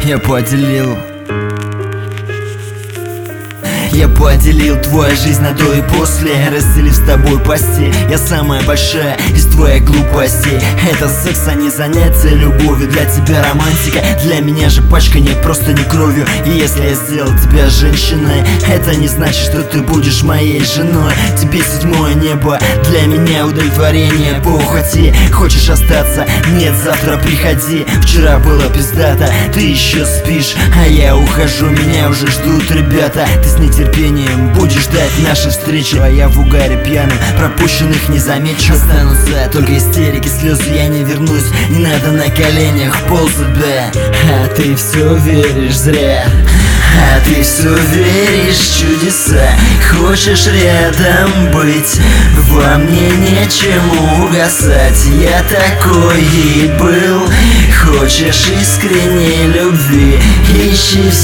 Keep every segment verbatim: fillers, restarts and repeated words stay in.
Я поделил Я поделил твою жизнь на до и после, разделив с тобой постель. Я самая большая из твоих глупостей. Это секс, а не занятие любовью. Для тебя романтика, для меня же пачкание просто не кровью. И если я сделал тебя женщиной, это не значит, что ты будешь моей женой. Тебе седьмое небо, для меня удовлетворение. Похоти, хочешь остаться? Нет, завтра приходи. Вчера было пиздато, ты еще спишь, а я ухожу, меня уже ждут ребята. Ты с нетерпением будешь ждать нашей встречи, а я в угаре пьяным, пропущенных не замечу. Останутся только истерики, слезы, я не вернусь. Не надо на коленях ползать, да. А ты все веришь зря. А ты все веришь в чудеса. Хочешь рядом быть, во мне нечему угасать. Я такой и был. Хочешь искренней любви, ищи в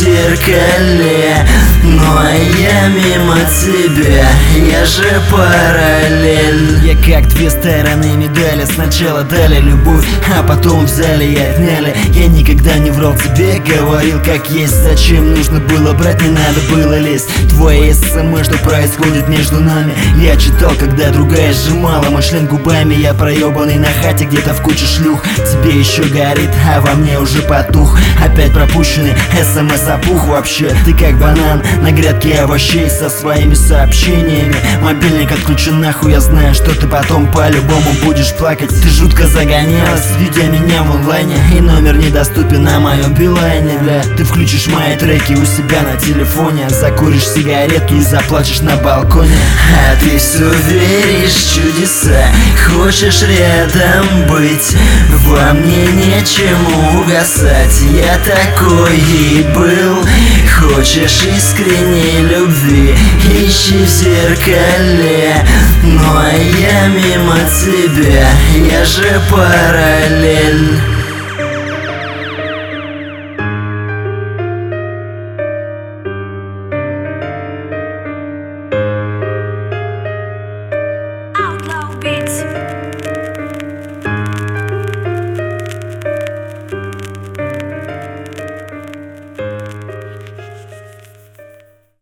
зеркале. Ну а я мимо тебя, я же параллель. Я как две стороны медали. Сначала дали любовь, а потом взяли и отняли. Я никогда не врал тебе, говорил как есть. Зачем нужно было брать, не надо было лезть. Твои смс, что происходит между нами, я читал, когда другая сжимала мой член губами. Я проебанный на хате, где-то в куче шлюх. Тебе еще горит, а во мне уже потух. Опять пропущенный смс опух. Вообще ты как банан на грядке овощей со своими сообщениями. Мобильник отключен нахуй, я знаю, что ты потом по-любому будешь плакать. Ты жутко загонялась, видя меня в онлайне, и номер недоступен на моем билайне, да. Ты включишь мои треки у себя на телефоне, закуришь сигарету и заплачешь на балконе. А ты все веришь в чудеса. Хочешь рядом быть, во мне нечему угасать. Я такой и был. Хочешь искренней любви, ищи в зеркале. Ну а я мимо тебя, я же параллель.